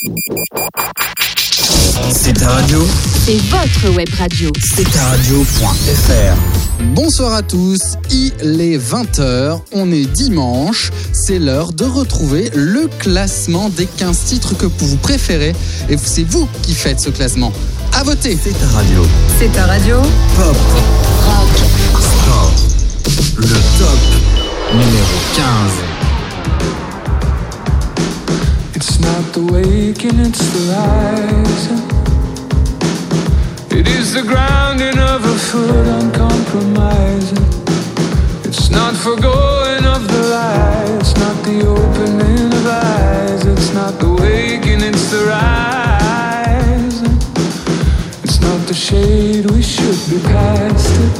C'est ta radio. C'est votre web radio. C'est ta radio.fr. Bonsoir à tous, il est 20h, on est dimanche, c'est l'heure de retrouver le classement des 15 titres que vous préférez et c'est vous qui faites ce classement. À voter. C'est ta radio. C'est ta radio. Pop. Rock. Sport. Le top Numéro 15. It's not the waking, it's the rising. It is the grounding of a foot uncompromising. It's not forgoing of the light. It's not the opening of eyes. It's not the waking, it's the rising. It's not the shade, we should be past it.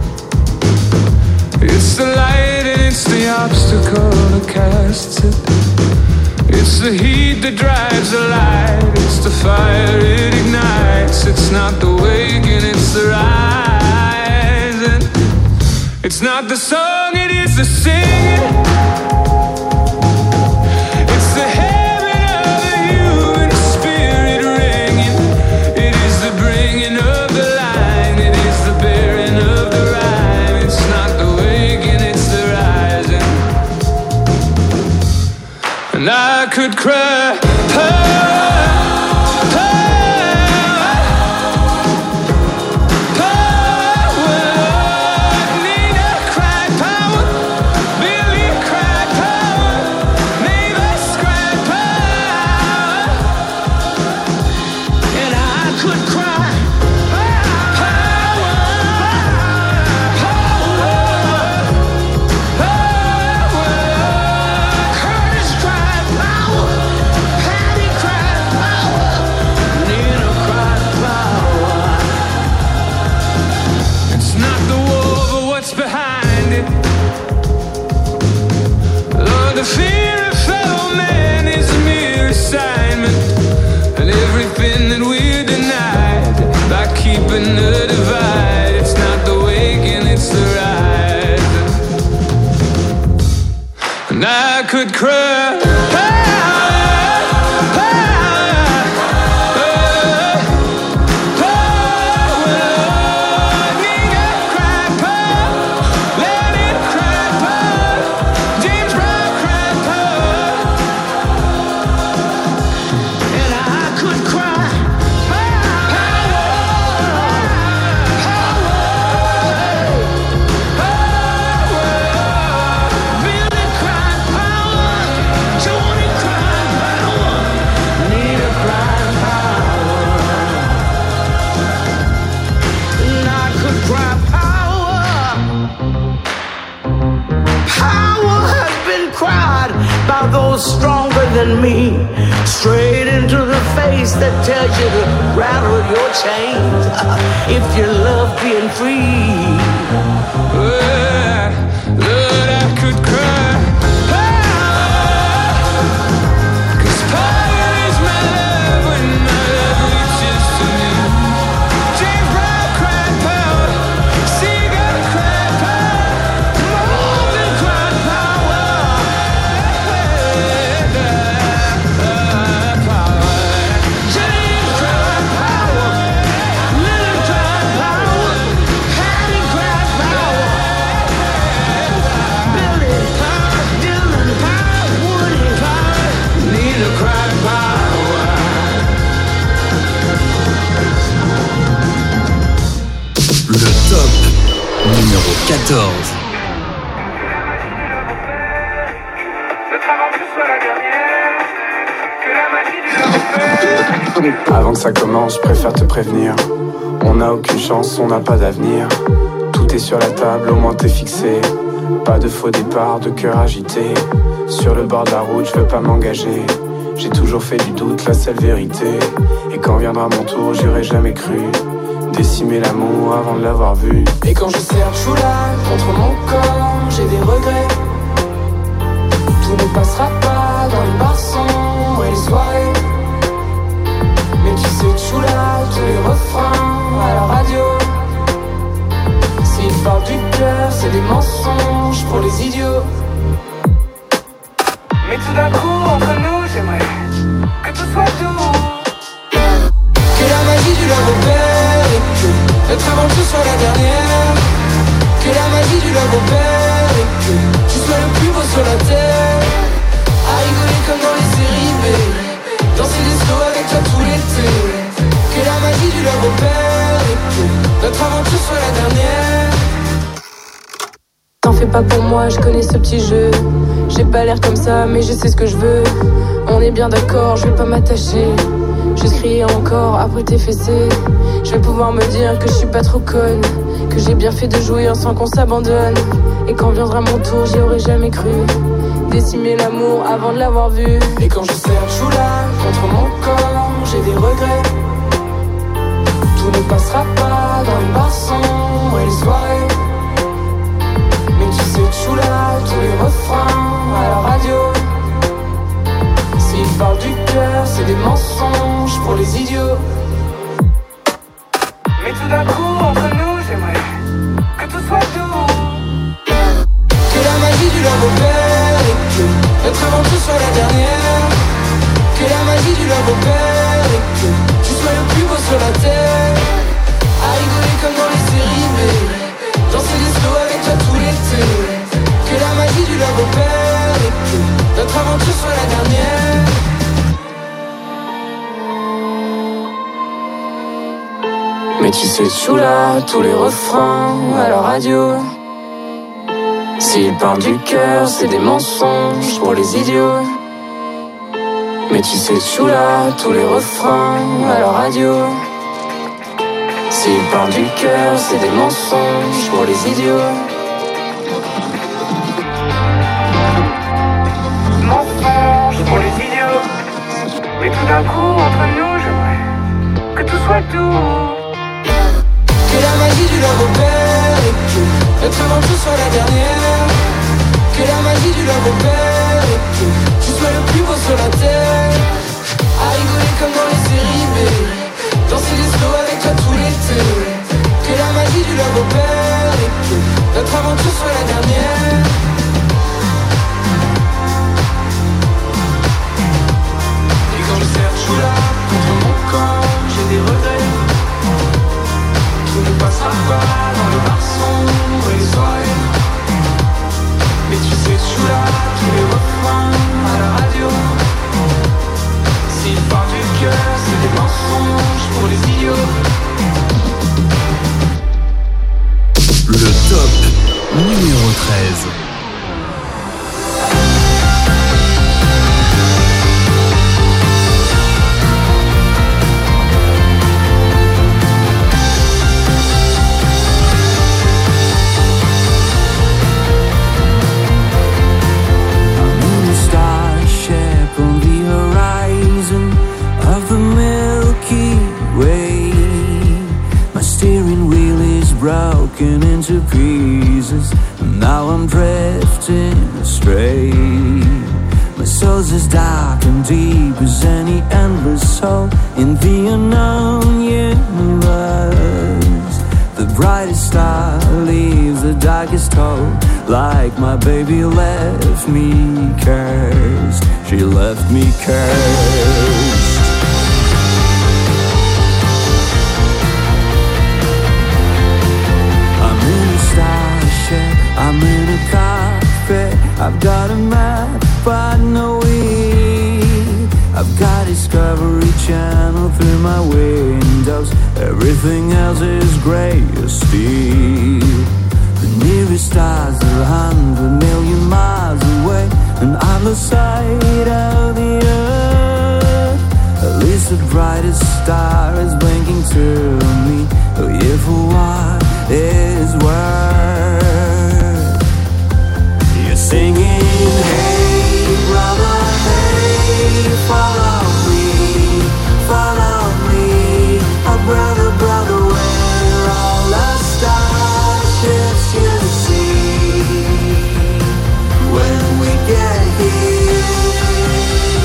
It's the light and it's the obstacle that casts it. It's the heat that drives the light. It's the fire it ignites. It's not the waking, it's the rising. It's not the song, it is the singing. It's the heaven of the human spirit ringing. It is the bringing of the line. It is the bearing of the rhyme. It's not the waking, it's the rising. And I could cry the divide. It's not the waking, it's the rising. And I could cry. Stronger than me, straight into the face that tells you to rattle your chains if you love being free. Lord, I could cry. Cause power is my love when my love reaches to me. James Brown cried power, Seagull cried power, more than cried power. Le top numéro 14. Avant que ça commence, je préfère te prévenir. On n'a aucune chance, on n'a pas d'avenir. Tout est sur la table, au moins t'es fixé. Pas de faux départ, de cœur agité. Sur le bord de la route, je veux pas m'engager. J'ai toujours fait du doute la seule vérité. Et quand viendra mon tour, j'aurais jamais cru décimer l'amour avant de l'avoir vu. Et quand je serre choula contre mon corps, j'ai des regrets. Tout ne passera pas dans les bars sombres et les soirées. Mais tu sais choula, tous les refrains à la radio, s'ils parlent du cœur, c'est des mensonges pour les idiots. Mais tout d'un coup, entre nous, j'aimerais que tout soit doux. pas pour moi, je connais ce petit jeu. J'ai pas l'air comme ça, mais je sais ce que je veux. On est bien d'accord, je vais pas m'attacher. Juste crier encore après tes fessées. Je vais pouvoir me dire que je suis pas trop conne, que j'ai bien fait de jouir sans qu'on s'abandonne. Et quand viendra mon tour, j'y aurais jamais cru. Décimer l'amour avant de l'avoir vu. Et quand je serre Choula contre mon corps, j'ai des regrets. Tout ne passera pas dans les bars sombres et les soirées. Mais tu sais Choula, tous les refrains à la radio, s'ils parlent du cœur, c'est des mensonges pour les idiots. Mais tout d'un coup, entre nous, j'aimerais que tout soit doux. Que la magie du love opère et que notre aventure soit la dernière. Que la magie du love opère et que tu sois le plus beau sur la terre. À rigoler comme dans les séries B, danser des slow avec toi tout l'été. Que la magie du love opère et que notre aventure soit la dernière. Mais tu sais Choula, tous les refrains à la radio, s'ils parlent du cœur, c'est des mensonges pour les idiots. Mais tu sais Choula, tous les refrains à la radio, s'ils parlent du cœur, c'est des mensonges pour les idiots. Mensonges pour les idiots. Mais tout d'un coup, entre nous, j'aimerais que tout soit doux. Que la magie du love opère et que notre aventure soit la dernière. Que la magie du love opère et que tu sois le plus beau sur la terre. À rigoler comme dans les séries B, danser des slow avec toi tout l'été. Que la magie du love opère et que notre aventure soit la dernière. Et quand je serre Choula contre mon corps, j'ai des regrets. Tout ne passera pas dans les bars sombres et les soirées. Mais tu sais Choula, tous les refrains à la radio, s'ils parlent du cœur, c'est des mensonges pour les idiots. Le top numéro 13. Broken into pieces, and now I'm drifting astray. My soul's as dark and deep as any endless soul in the unknown universe. The brightest star leaves the darkest hole, like my baby left me cursed. She left me cursed. I'm in a cafe, I've got a map, but no weed. I've got Discovery Channel through my windows. Everything else is grey as steel. The nearest stars are 100 million miles away, and I've lost sight of the earth. At least the brightest star is blinking to me. Oh yeah, for what is worth. Singing, hey brother, hey, follow me, oh brother, brother, we're all the starships you see when we get here.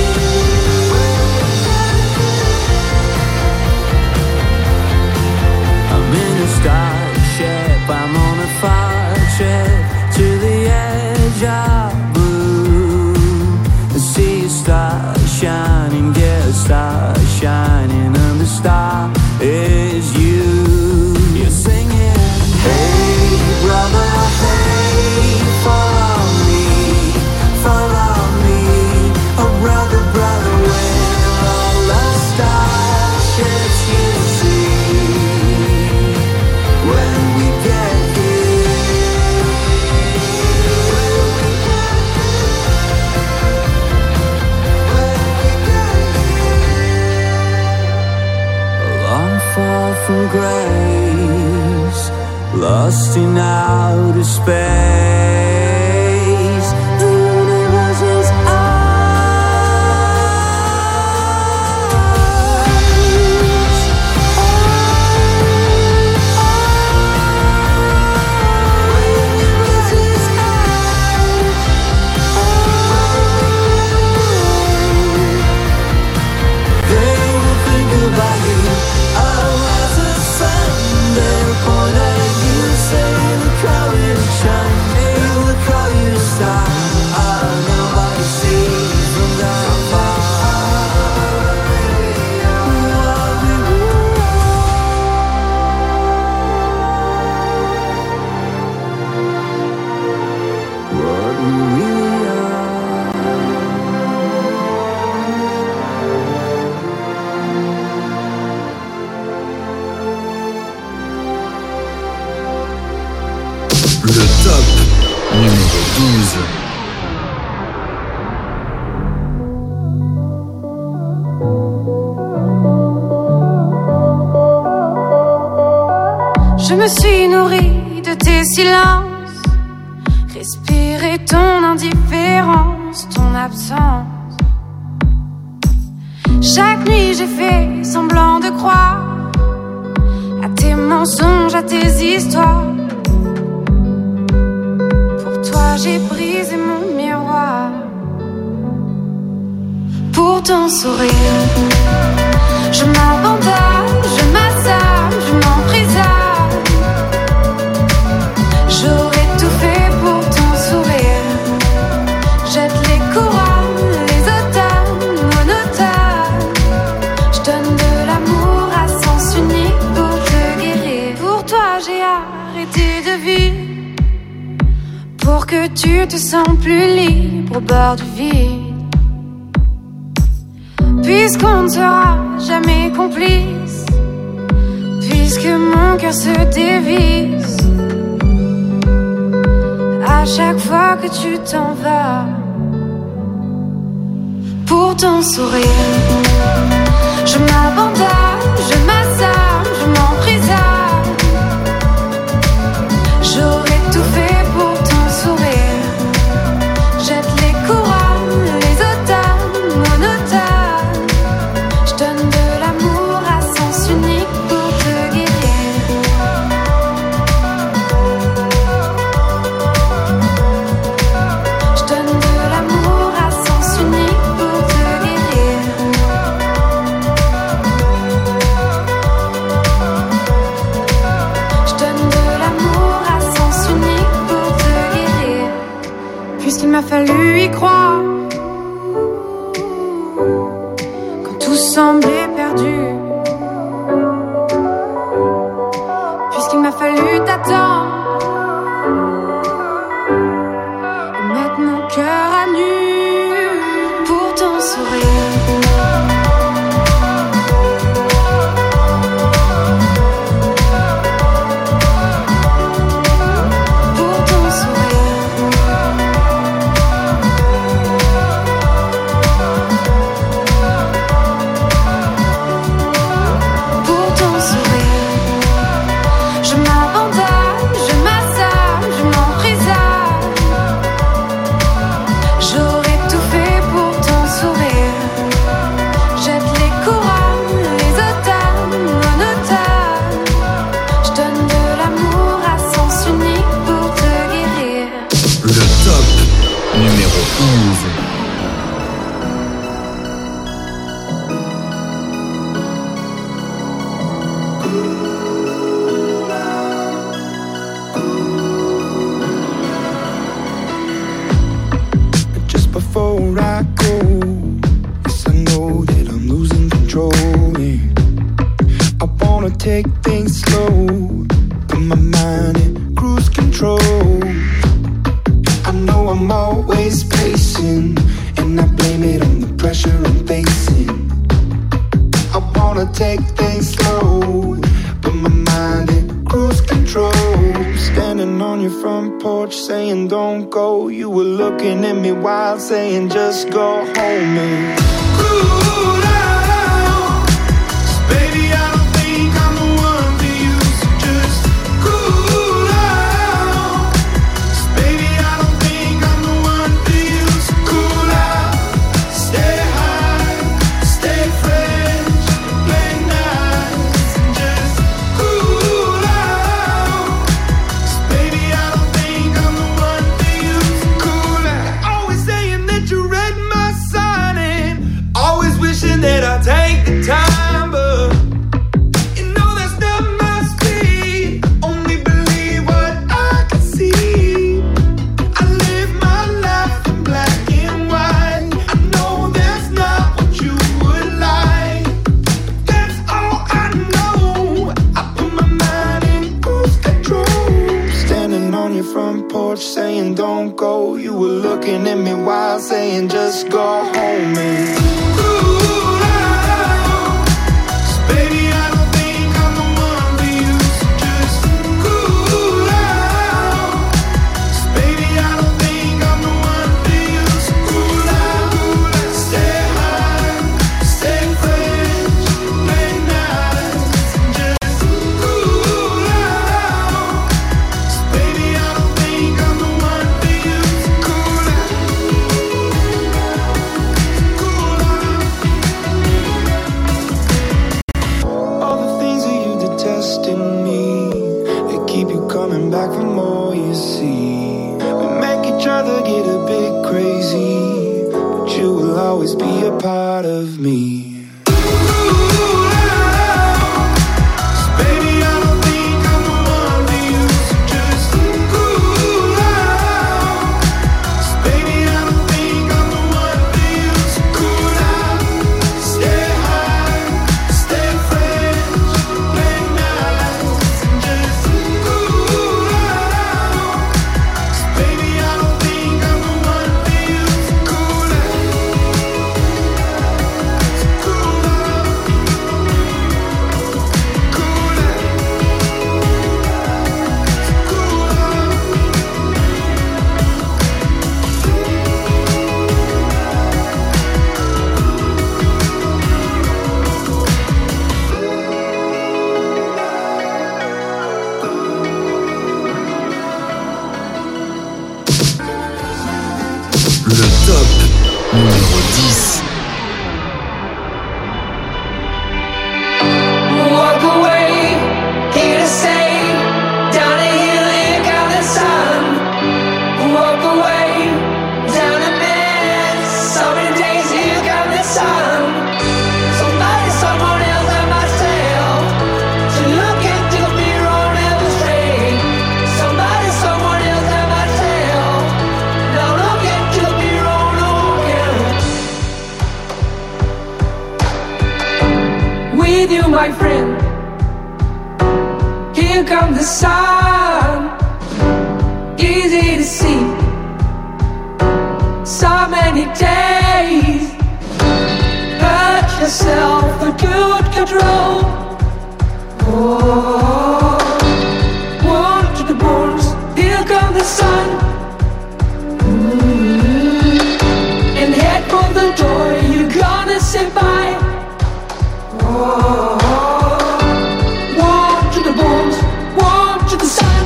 I'm in a starship, I'm on a fire trip to the edge of blue. I see a star shining, yeah, a star shining, and the star is you. You're singing, hey brother, hey, follow me, oh brother, brother, we're all the starships you see when we get here. grace, lost in outer space. The universe is Le top numéro 12. Je me suis nourrie de tes silences, respirer ton indifférence, ton absence. Chaque nuit j'ai fait semblant de croire à tes mensonges, à tes histoires. Pour toi j'ai brisé mon miroir. Pour ton sourire, je m'abandonne, je m'assomme, je m'emprisonne. J'aurais tout fait pour ton sourire. Jette les couronnes, les automnes monotones. Je donne de l'amour à sens unique pour te guérir. Pour toi j'ai arrêté de vivre, pour que tu te sens plus libre au bord du vide. Puisqu'on ne sera jamais complice, puisque mon cœur se dévisse à chaque fois que tu t'en vas. Pour ton sourire, je m'abandonne, je m'assomme, je m'emprisonne. J'aurais tout fait pour ton sourire. Jette les couronnes, les automnes monotones. Je donne de l'amour à sens unique pour te guérir. Je donne de l'amour à sens unique pour te guérir. Je donne de l'amour à sens unique pour te guérir. Puisqu'il m'a fallu y croire quand tout semblait perdu. Puisqu'il m'a fallu t'attendre et mettre mon cœur à nu. Pour ton sourire, pour ton sourire, pour ton sourire, je m'abandonne, je m'assomme, je m'emprisonne. J'aurais tout fait pour ton sourire. Jette les couronnes, les automnes monotones. Je donne de l'amour à sens unique pour te guérir. Le top numéro 11. Just before I go, yes, I know that I'm losing control. Yeah. I wanna take things slow, put my mind in cruise control. I know I'm always pacing, and I blame it on the pressure I'm facing. I wanna take things slow, put my mind in cruise control. Standing on your front porch saying don't go. You were looking at me while saying just go home and cool down. 'Cause baby, I don't think I'm the one for wishing that I take the time, but you know that's not my speed. Only believe what I can see. I live my life in black and white. I know that's not what you would like. That's all I know. I put my mind in cruise control. Standing on your front porch saying don't go. You were looking at me while saying just go home and cool out. 'Cause baby I don't think I'm the one for you, so just cool out. 'Cause baby I don't think I'm the one for you, so cool out. Stay high, stay fresh, late nights, just cool out. 'Cause baby I don't think I'm the one for you, so cool out. Cool out. All the things that you detest in me, they keep you coming back for more, you see. We make each other get a bit crazy, but you will always be a part of me. Cool out. 'Cause baby I don't think I'm the one for you, so just cool out. 'Cause baby I don't think I'm the one for you, so cool out. Stay high, stay fresh, late nights, and just cool out. 'Cause baby I don't think I'm the one for you, so cool out. So cool out. Cool out. Cool out. Le top numéro 10. Walk away, here to stay. Down a hill, here comes the sun. Walk away, down a mess. So many days, here comes the sun. Somebody, someone else, I must tell. To look into the mirror, never stray. Somebody, someone else, I must tell. Now look into the mirror, no again. With you, my friend. Here comes the sun, easy to see. So many days, hurt yourself with good control. Oh, wound to the bones. Here comes the sun, and head for the door. You're gonna say bye. Oh. Warm to the bones, warm to the sun.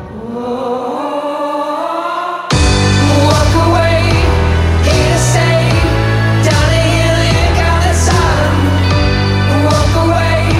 Walk away, here to stay. Down a hill, here comes the sun. Walk away,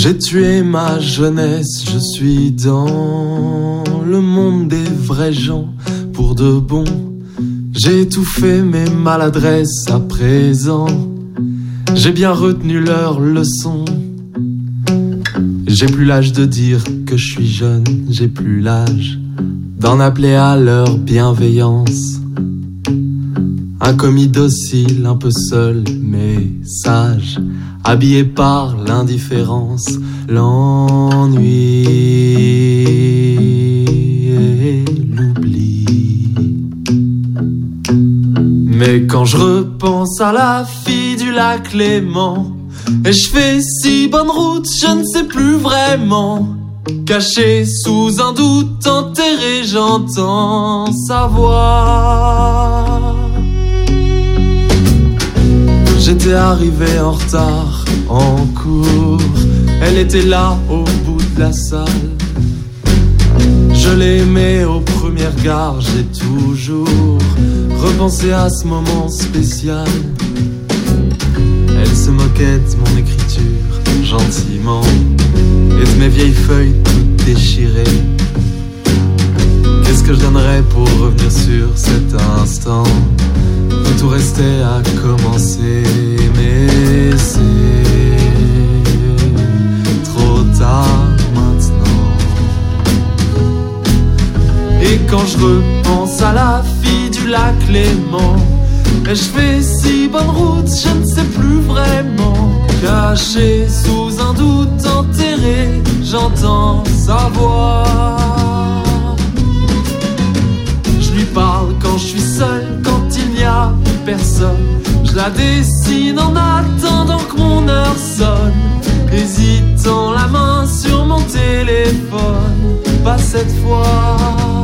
J'ai tué ma jeunesse, je suis dans le monde des vrais gens pour de bon. J'ai étouffé mes maladresses à présent. J'ai bien retenu leurs leçons. J'ai plus l'âge de dire que je suis jeune, j'ai plus l'âge d'en appeler à leur bienveillance. Un commis docile, un peu seul, mais sage, habillé par l'indifférence, l'ennui et l'oubli. Mais quand je repense à la fille du lac Léman, et je fais si bonne route, je ne sais plus vraiment. Caché sous un doute, enterré, j'entends sa voix. J'étais arrivé en retard, en cours. Elle était là, au bout de la salle. Je l'aimais au premier regard, j'ai toujours repensé à ce moment spécial. Elle se moquait de mon écriture, gentiment, et de mes vieilles feuilles toutes déchirées. Qu'est-ce que je donnerais pour revenir sur cet instant où tout restait à commencer? Mais c'est trop tard maintenant. Et quand je repense à la fille du lac Léman, et je fais si bonne route, je ne sais plus vraiment. Caché sous un doute, enterré, j'entends sa voix. Je lui parle quand je suis seul, quand il n'y a personne. Je la dessine en attendant que mon heure sonne, hésitant la main sur mon téléphone. Pas cette fois.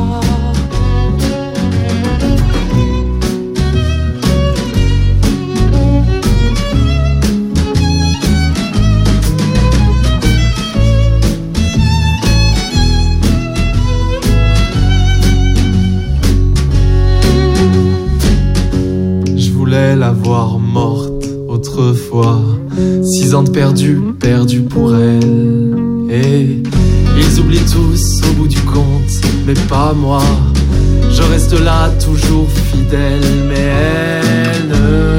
La voir morte autrefois, 6 ans de perdu pour elle. Et ils oublient tous au bout du compte, mais pas moi. Je reste là toujours fidèle, mais elle ne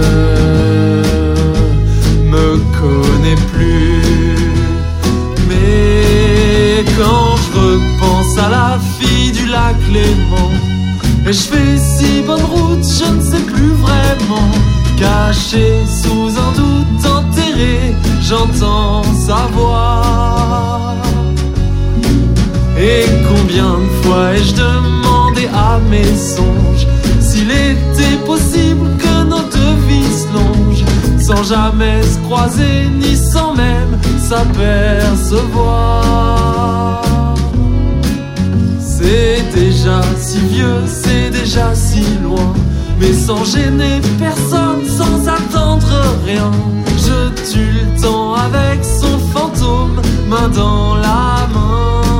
me connaît plus. Mais quand je repense à la fille du lac Léman, et je fais si bonne route, je ne sais plus vraiment. Caché sous un doute, enterré, j'entends sa voix. Et combien de fois ai-je demandé à mes songes s'il était possible que nos deux vies se longent, sans jamais se croiser, ni sans même s'apercevoir. C'est déjà si vieux, c'est déjà si loin, mais sans gêner personne, sans attendre rien. Je tue le temps avec son fantôme, main dans la main.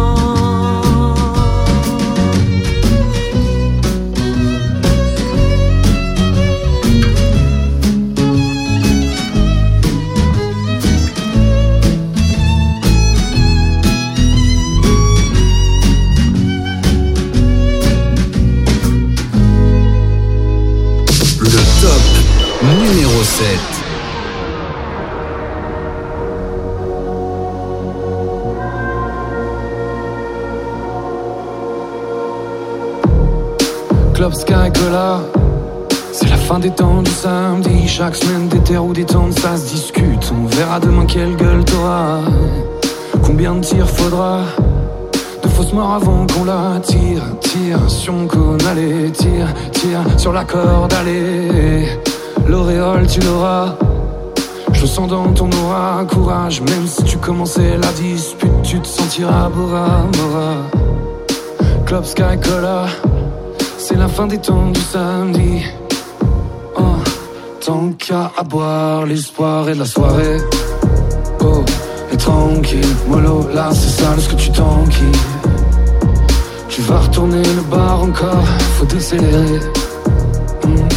Numéro 7. Club Sky Cola, c'est la fin des temps du samedi. Chaque semaine des terres ou des temps, ça se discute. On verra demain quelle gueule t'auras. Combien de tirs faudra, de fausses morts avant qu'on la tire. Tire sur mon cône, allez, tire sur la corde, allez. L'auréole tu l'auras, je le sens dans ton aura. Courage, même si tu commençais la dispute, tu te sentiras Bora Bora. Club Sky Cola, c'est la fin des temps du samedi. Oh, tant qu'à à boire, l'espoir et la soirée. Oh, et tranquille, mollo, là c'est sale ce que tu t'enquilles. Tu vas retourner le bar encore, faut décélérer.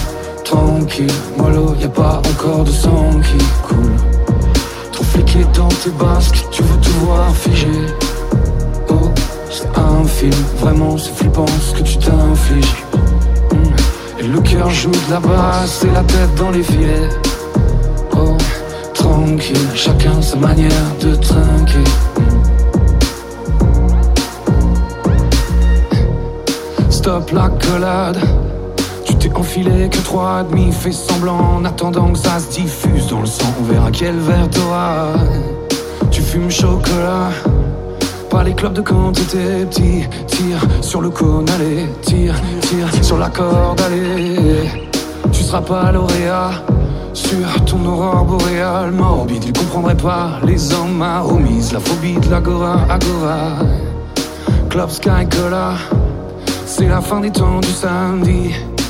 Tranquille, mollo, y'a pas encore de sang qui coule. Trop fliqué dans tes basques, tu veux te voir figé. Oh, c'est un film, vraiment c'est flippant ce que tu t'infliges. Et le cœur joue de la basse et la tête dans les filets. Oh, tranquille, chacun sa manière de trinquer. Stop la collade. Tu t'es enfilé que 3,5, fais semblant en attendant que ça se diffuse dans le sang. On verra quel verre t'auras. Tu fumes chocolat, pas les clopes de quand t'étais petit. Tire sur le cône, allez, tire sur la corde, allez. Tu seras pas lauréat sur ton aurore boréale morbide. Ils comprendraient pas les hommes à homies, la phobie de l'agora, agora. Club Sky Cola, c'est la fin des temps du samedi.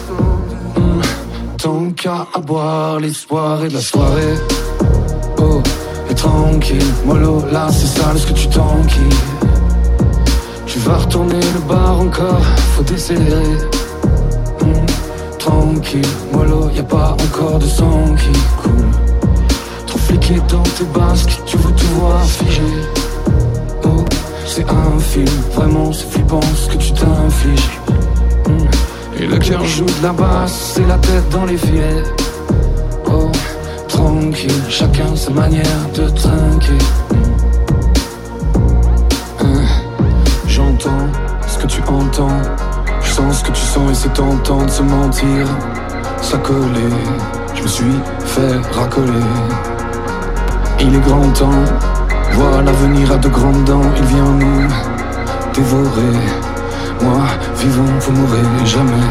Tant qu'à boire les soirées de la soirée. Oh, et tranquille, mollo, là c'est sale ce que tu t'enquilles. Tu vas retourner le bar encore, faut décélérer. Tranquille, mollo, y'a pas encore de sang qui coule. Trop fliqué dans tes basques, tu veux te voir figé. Oh, c'est un film, vraiment c'est flippant ce que tu t'infliges. Et le cœur joue de la basse et la tête dans les filets. Oh, tranquille, chacun sa manière de trinquer. J'entends ce que tu entends, je sens ce que tu sens et c'est tentant de se mentir. Ça collait, je me suis fait racoler. Il est grand temps, vois l'avenir à de grandes dents. Il vient nous dévorer. Moi, vivant, vous mourrez jamais.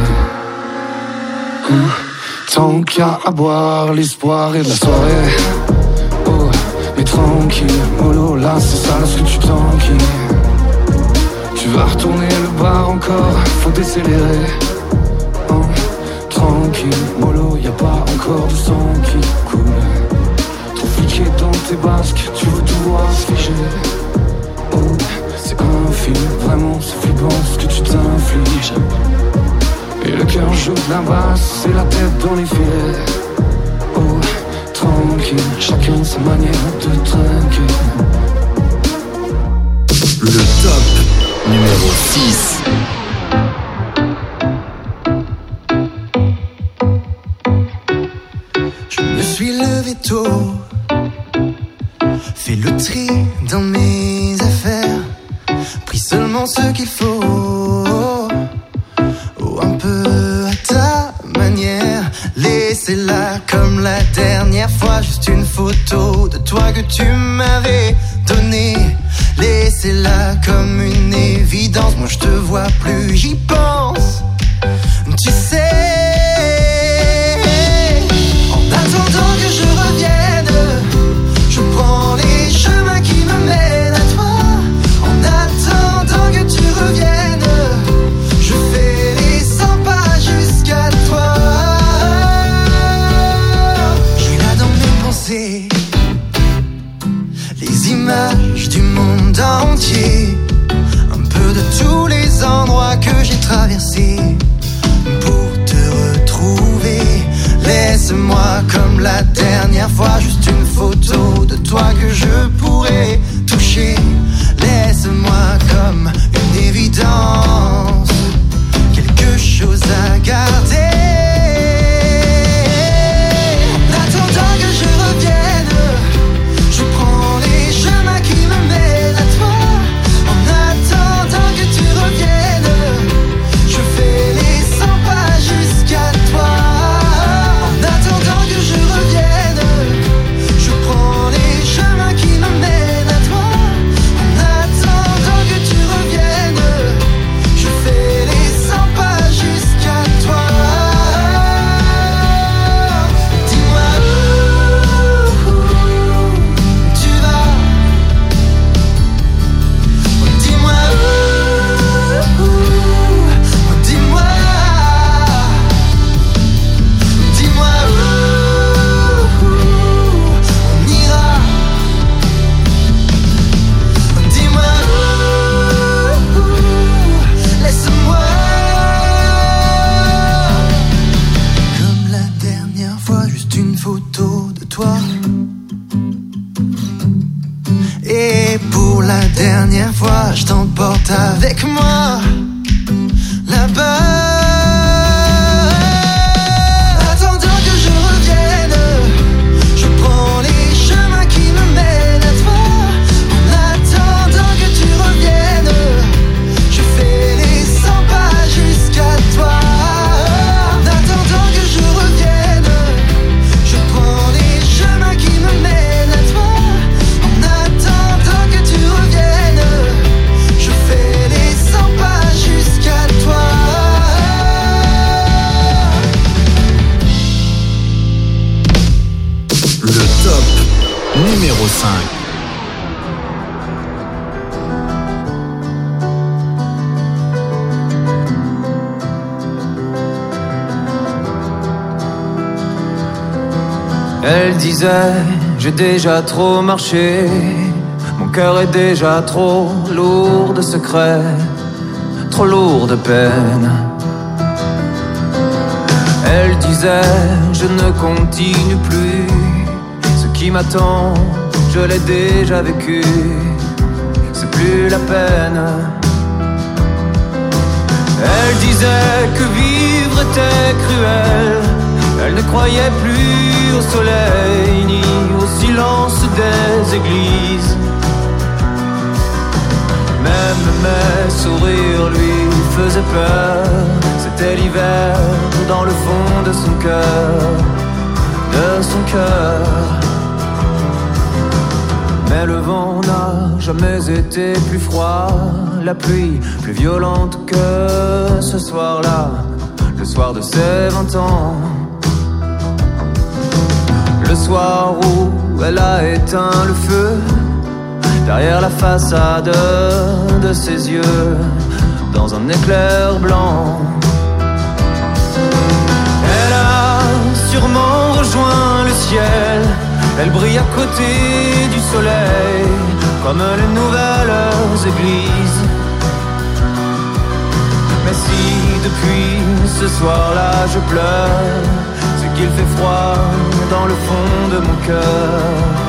Tant qu'à boire l'espoir et de la soirée. Oh, mais tranquille, mollo, là c'est ça ce que tu t'enquilles. Tu vas retourner le bar encore, faut décélérer. Oh, tranquille, mollo, y'a pas encore de sang qui coule. Trop fliqué dans tes basques, tu veux tout voir figé. Oh, c'est un film, vraiment c'est flippant ce que tu t'infliges. Et le cœur joue de la basse et la tête dans les filets. Oh, tranquille, chacun sa manière de trinquer. Le top numéro 6. Je me suis levé tôt, fait le tri dans mes affaires, pris seulement ce qu'il faut, oh, un peu à ta manière. Laissez-la comme la dernière fois, juste une photo de toi que tu m'avais donnée. Laissez-la comme une évidence, moi je te vois plus, j'y pense. Tu sais, en attendant que je revienne, je prends les chemins qui me mènent à toi. En attendant que tu reviennes, je fais les 100 pas jusqu'à toi. J'ai là dans mes pensées les images du monde entier, un peu de tous les endroits que j'ai traversés pour te retrouver. Laisse-moi comme la dernière fois, juste une photo de toi que je pourrais toucher. Laisse-moi comme une évidence, quelque chose à garder. En attendant que je revienne, je prends les chemins qui me mènent à toi. En attendant que tu reviennes, je fais les 100 pas jusqu'à toi. En attendant que je revienne, je prends les chemins qui me mènent dernière fois, je t'emporte avec moi là-bas. Attendant que je revienne, je prends les chemins qui me mènent à toi. En attendant que tu reviennes, je fais les 100 pas jusqu'à toi. En attendant que je revienne, je prends les chemins qui me mènent à toi. En attendant que tu reviennes, je fais les 100 pas jusqu'à toi. Le top numéro 5. Elle disait, j'ai déjà trop marché, mon cœur est déjà trop lourd de secrets, trop lourd de peine. Elle disait, je ne continue plus, ce qui m'attend, je l'ai déjà vécu, c'est plus la peine. Elle disait que vivre était cruel, elle ne croyait plus au soleil ni au silence des églises. Même mes sourires lui faisaient peur, c'était l'hiver dans le fond de son cœur, de son cœur. Mais le vent n'a jamais été plus froid, la pluie plus violente que ce soir-là, le soir de ses 20 ans. Le soir où elle a éteint le feu, derrière la façade de ses yeux, dans un éclair blanc. Elle a sûrement rejoint le ciel, elle brille à côté du soleil, comme les nouvelles églises. Mais si depuis ce soir-là je pleure, c'est qu'il fait froid dans le fond de mon cœur.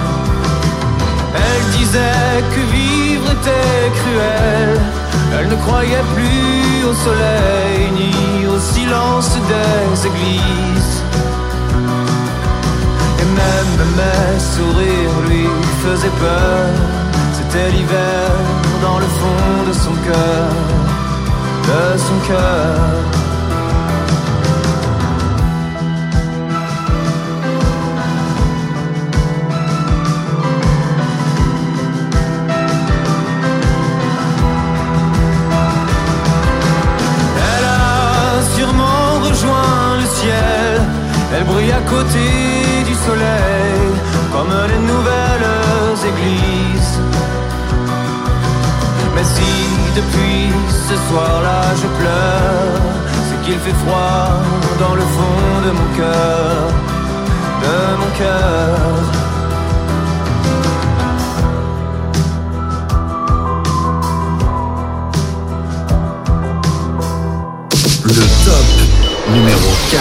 Elle disait que vivre était cruel, elle ne croyait plus au soleil ni au silence des églises. Et même mes sourires lui faisaient peur, c'était l'hiver dans le fond de son cœur, de son cœur. Elle brille à côté du soleil, comme les nouvelles églises. Mais si depuis ce soir-là je pleure, c'est qu'il fait froid dans le fond de mon cœur, de mon cœur. Le top numéro 4.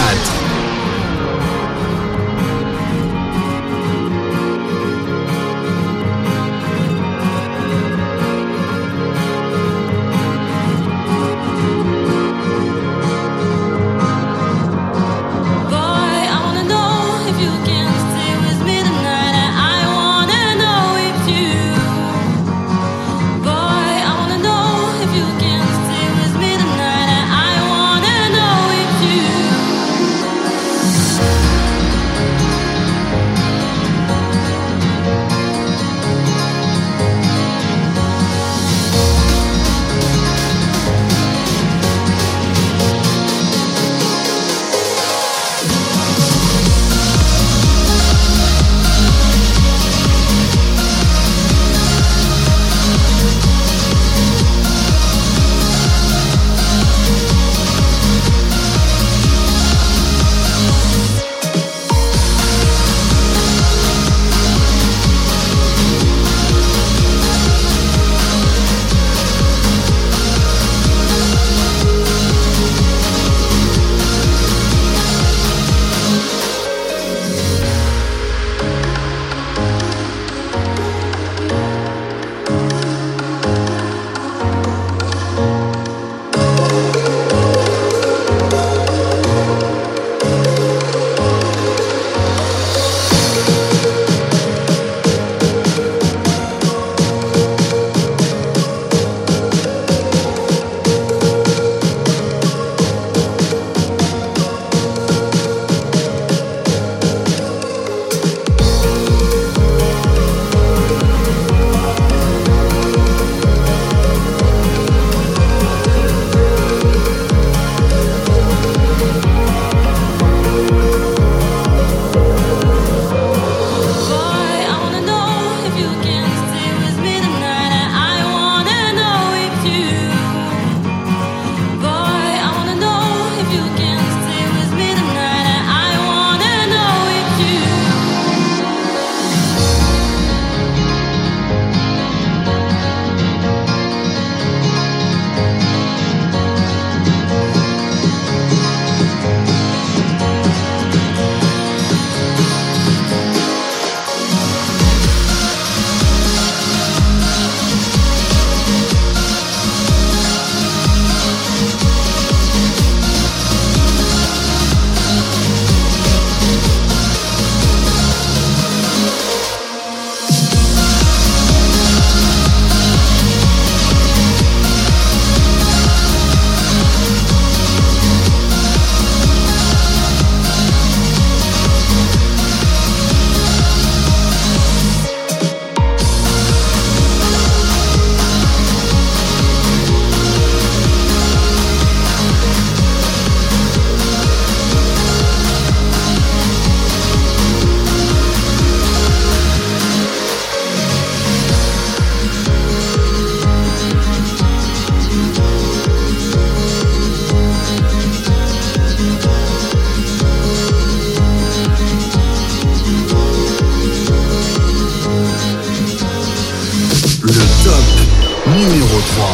Le top numéro 3.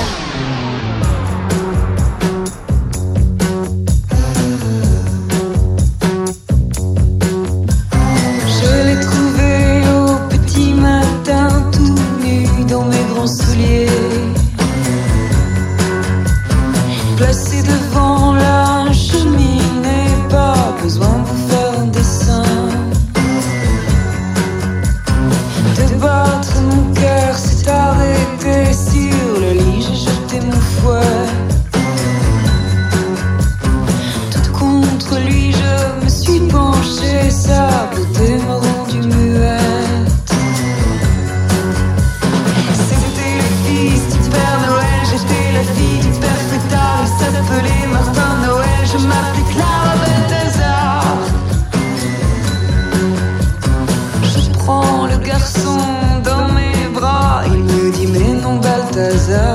Je l'ai trouvé au petit matin, tout nu dans mes grands souliers, placé devant la cheminée, pas besoin de vous faire un dessin, de battre mon cœur s'est arrêté sur le lit, j'ai jeté mon fouet. Tout contre lui, je me suis penchée, sa beauté m'a rendu muette. C'était le fils du Père Noël, j'étais la fille du Père Fouettard. Il s'appelait Martin Noël, je m'appelais Clara Balthazar. Je prends le garçon dans mes bras, il me dit mais non Balthazar.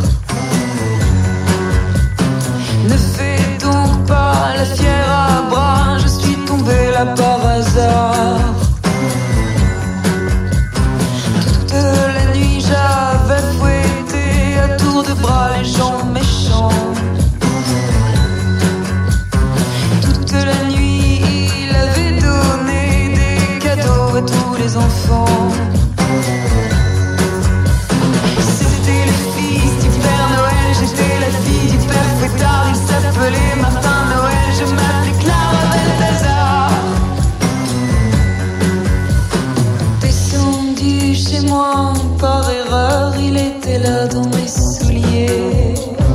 Ne fais donc pas la fière à bras, je suis tombée là par hasard. Toute la nuit j'avais fouetté à tour de bras les gens méchants. Toute la nuit il avait donné des cadeaux à tous les enfants. C'était le fils du Père Noël, j'étais la fille du Père Fouettard. Il s'appelait Martin Noël, je m'appelais Clara Balthazar. Descendu chez moi par erreur, il était là dans mes souliers.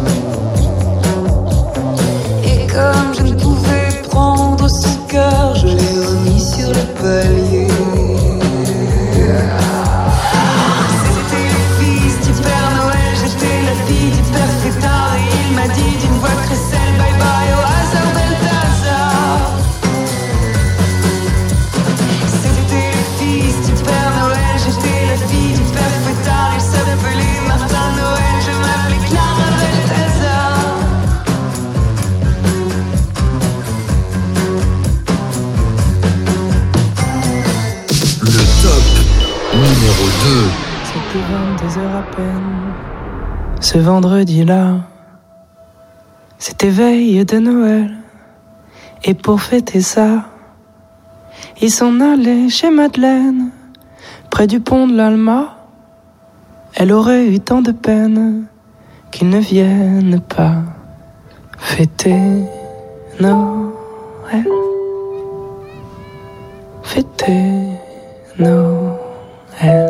Et comme je ne pouvais prendre son cœur, je l'ai remis sur le palier. C'était le fils du Père Noël, j'étais la fille du Père Fouettard. Et il m'a dit d'une voix très saine, bye bye au hasard Balthazar. C'était le fils du Père Noël, j'étais la fille du Père Fouettard. Il s'appelait Martin Noël, je m'appelais Clara Balthazar. Le top numéro 2. C'était 22h à peine. Ce vendredi-là, c'était veille de Noël. Et pour fêter ça, ils s'en allaient chez Madeleine, près du pont de l'Alma. Elle aurait eu tant de peine qu'ils ne viennent pas fêter Noël. Fêter Noël.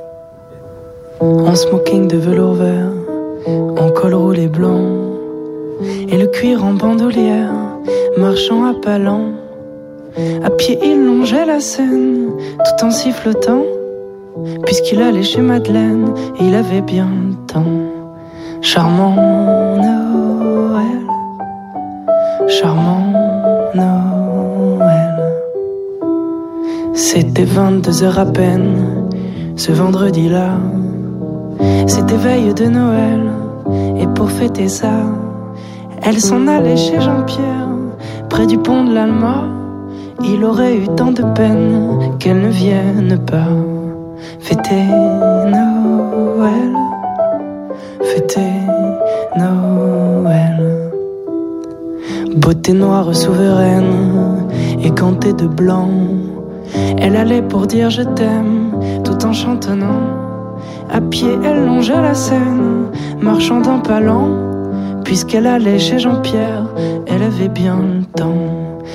En smoking de velours vert, en col roulé blanc, et le cuir en bandoulière, marchant à pas lents. À pied il longeait la Seine, tout en sifflotant, puisqu'il allait chez Madeleine, et il avait bien le temps. Charmant Noël, charmant Noël. C'était 22h à peine, ce vendredi-là. C'était veille de Noël, et pour fêter ça, elle s'en allait chez Jean-Pierre, près du pont de l'Alma. Il aurait eu tant de peine qu'elle ne vienne pas fêter Noël, fêter Noël. Beauté noire souveraine et gantée de blanc, elle allait pour dire je t'aime tout en chantonnant. À pied elle longeait la Seine, marchant d'un pas lent, puisqu'elle allait chez Jean-Pierre, elle avait bien le temps.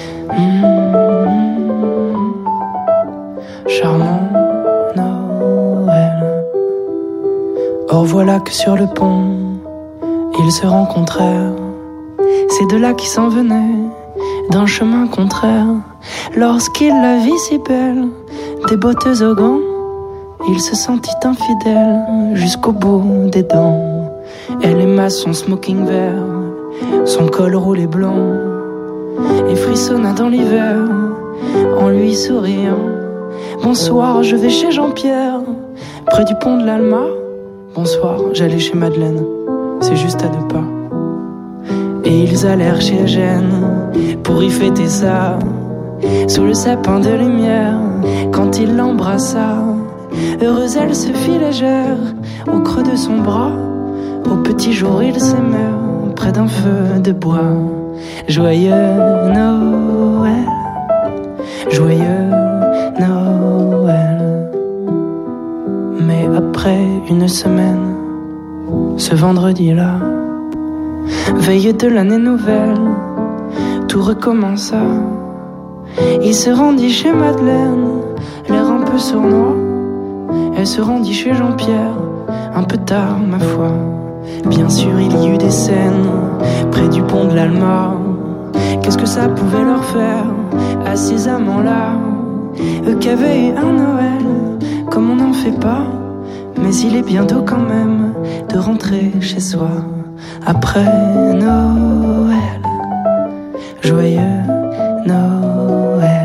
Charmant Noël. Or voilà que sur le pont, ils se rencontrèrent. C'est de là qui s'en venaient, d'un chemin contraire. Lorsqu'il la vit si belle, déboteuse aux gants, il se sentit infidèle jusqu'au bout des dents. Elle aima son smoking vert, son col roulé blanc, et frissonna dans l'hiver en lui souriant. Bonsoir, je vais chez Jean-Pierre, près du pont de l'Alma. Bonsoir, j'allais chez Madeleine, c'est juste à 2 pas. Et ils allèrent chez Eugène pour y fêter ça, sous le sapin de lumière, quand il l'embrassa. Heureuse elle se fit légère, au creux de son bras. Au petit jour, il s'émeut près d'un feu de bois. Joyeux Noël, joyeux Noël. Mais après une semaine, ce vendredi-là, veille de l'année nouvelle, tout recommença. Il se rendit chez Madeleine, l'air un peu sournois. Elle se rendit chez Jean-Pierre, un peu tard ma foi. Bien sûr il y eut des scènes près du pont de l'Alma. Qu'est-ce que ça pouvait leur faire à ces amants-là, eux qui avaient eu un Noël comme on n'en fait pas. Mais il est bientôt quand même de rentrer chez soi. Après Noël, joyeux Noël.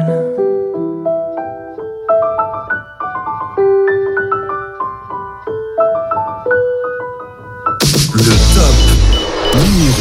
Le top numéro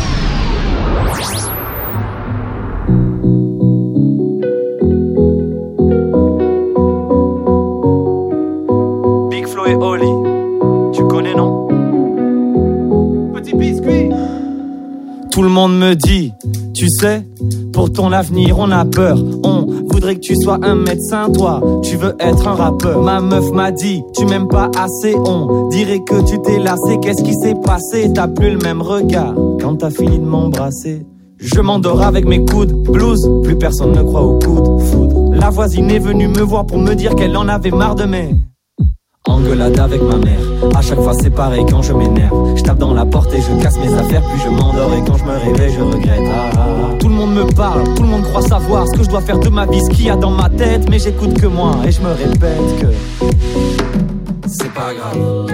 1. Big Flo et Oli, tu connais non? Petit biscuit. Tout le monde me dit, tu sais, pour ton avenir on a peur. On voudrait que tu sois un médecin, toi tu veux être un rappeur. Ma meuf m'a dit, tu m'aimes pas assez. On dirait que tu t'es lassé. Qu'est-ce qui s'est passé? T'as plus le même regard quand t'as fini de m'embrasser. Je m'endors avec mes coudes, blues, plus personne ne croit au coup de foudre. La voisine est venue me voir pour me dire qu'elle en avait marre de mes engueulade avec ma mère. À chaque fois c'est pareil quand je m'énerve. Je tape dans la porte et je casse mes affaires. Puis je m'endors et quand je me réveille je regrette. Tout le monde me parle, tout le monde croit savoir ce que je dois faire de ma vie, ce qu'il y a dans ma tête. Mais j'écoute que moi et je me répète que c'est pas grave.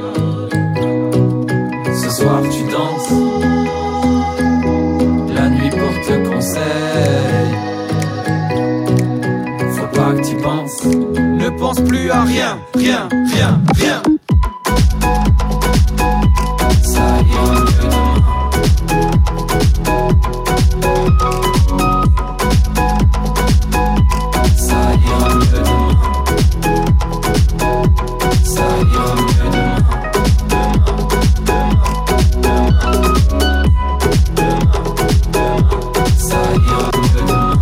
Ce soir tu danses, la nuit porte conseil. Faut pas que tu penses, ne pense plus à rien, rien, rien, rien. Ça ira mieux demain. Ça ira mieux demain. Ça ira mieux demain. Ça ira mieux demain.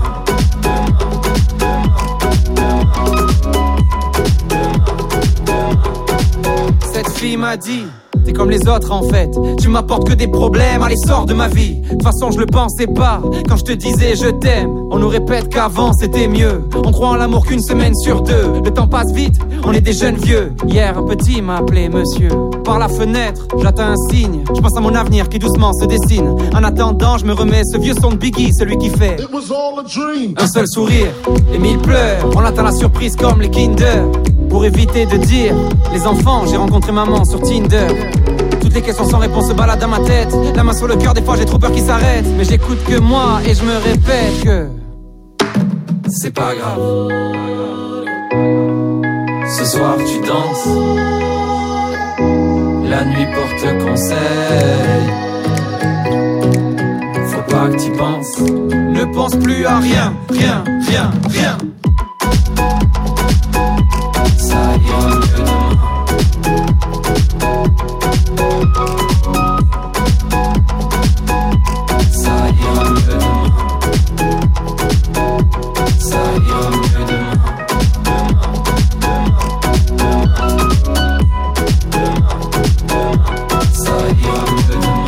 Cette fille m'a dit, t'es comme les autres en fait, tu m'apportes que des problèmes, allez sors de ma vie. De toute façon je le pensais pas, quand je te disais je t'aime. On nous répète qu'avant c'était mieux, on croit en l'amour qu'une semaine sur deux. Le temps passe vite, on est des jeunes vieux. Hier un petit m'a appelé monsieur. Par la fenêtre, j'attends un signe, je pense à mon avenir qui doucement se dessine. En attendant je me remets ce vieux son de Biggie, celui qui fait un seul sourire, les 1000 pleurs. On attend la surprise comme les Kinder. Pour éviter de dire les enfants, j'ai rencontré maman sur Tinder. Toutes les questions sans réponse se baladent dans ma tête. La main sur le cœur, des fois j'ai trop peur qu'ils s'arrêtent. Mais j'écoute que moi et je me répète que c'est pas grave. Ce soir tu danses, la nuit porte conseil. Faut pas que tu penses, ne pense plus à rien, rien, rien, rien. Ça ira mieux demain. Ça ira mieux demain. Ça ira mieux demain. Ça ira mieux demain.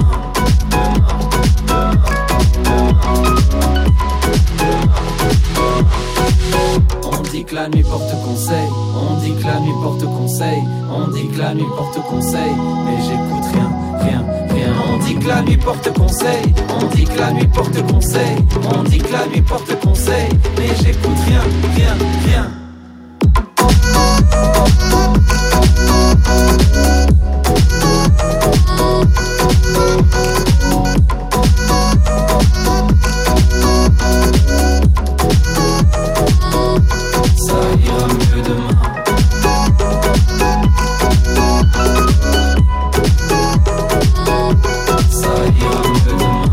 On dit que la nuit porte conseil. On dit que la nuit porte conseil. On dit que la nuit porte conseil. Mais j'écoute rien, rien, rien. On dit que la nuit porte conseil. On dit que la nuit porte conseil. On dit que la nuit porte conseil. Mais j'écoute rien, rien, rien. Ça ira mieux demain. Ça ira mieux demain.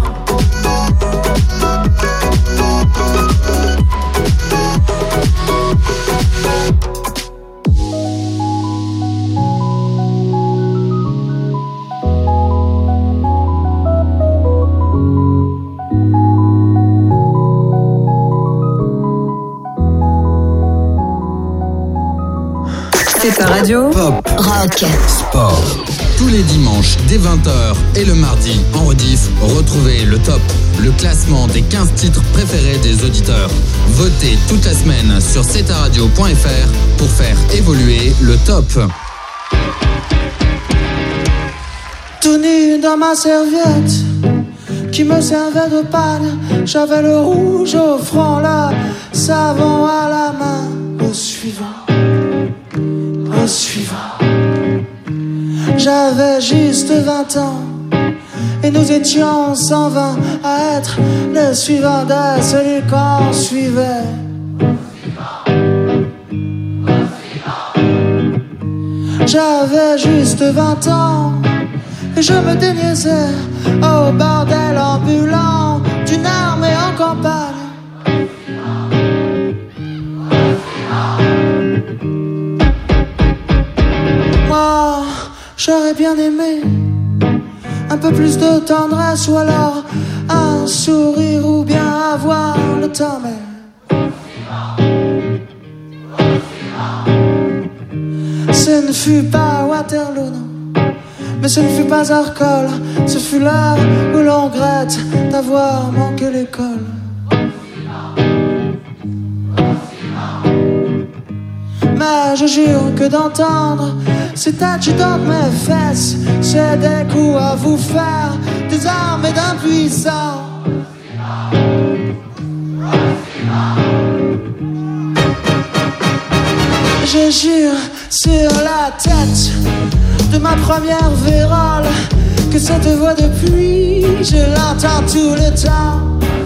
radio. Pop, Rock. sport. Tous les dimanches dès 20h et le mardi en rediff, retrouvez le top, le classement des 15 titres préférés des auditeurs. Votez toute la semaine sur cetaradio.fr pour faire évoluer le top. Tout nu dans ma serviette qui me servait de panne, j'avais le rouge au front, le savon à la main. Au suivant, j'avais juste 20 ans et nous étions 120 à être le suivant de celui qu'on suivait. J'avais juste 20 ans et je me déniaisais au bordel ambulant d'une armée en campagne. Moi, j'aurais bien aimé un peu plus de tendresse ou alors un sourire ou bien avoir le temps, mais ce ne fut pas Waterloo, non. Mais ce ne fut pas Arcole, ce fut l'heure où l'on regrette d'avoir manqué l'école. Mais je jure que d'entendre ces têtes dans mes fesses, c'est des coups à vous faire, des armes d'impuissants. Je jure sur la tête de ma première vérole que cette voix de pluie, je l'entends tout le temps.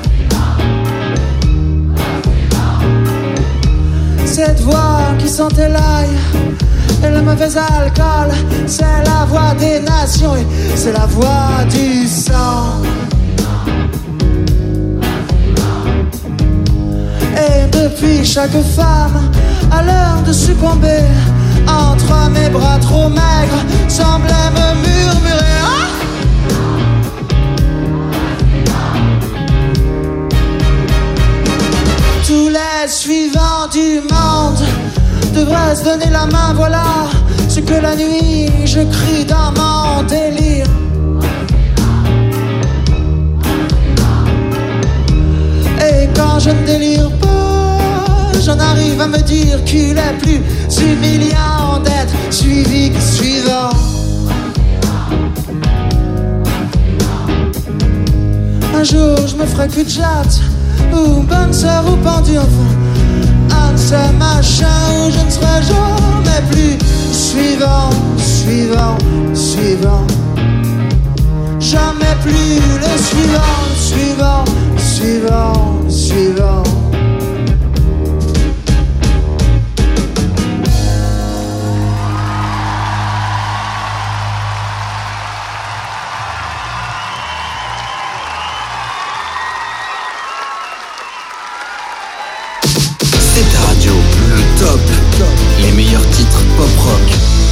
Cette voix qui sentait l'ail et le mauvais alcool, c'est la voix des nations et c'est la voix du sang. Et depuis chaque femme a l'heure de succomber entre mes bras trop maigres semblait me murmurer ah! Tous les suivants du monde devraient se donner la main, voilà ce que la nuit je crie dans mon délire. Et quand je ne délire pas, j'en arrive à me dire qu'il est plus humiliant d'être suivi que suivant. Un jour je me ferai cul de jatte ou bonne sœur ou pendu, enfin un de ces machins où je ne serai jamais plus suivant. Jamais plus le suivant. C'est ta radio, le top. Les meilleurs titres pop rock.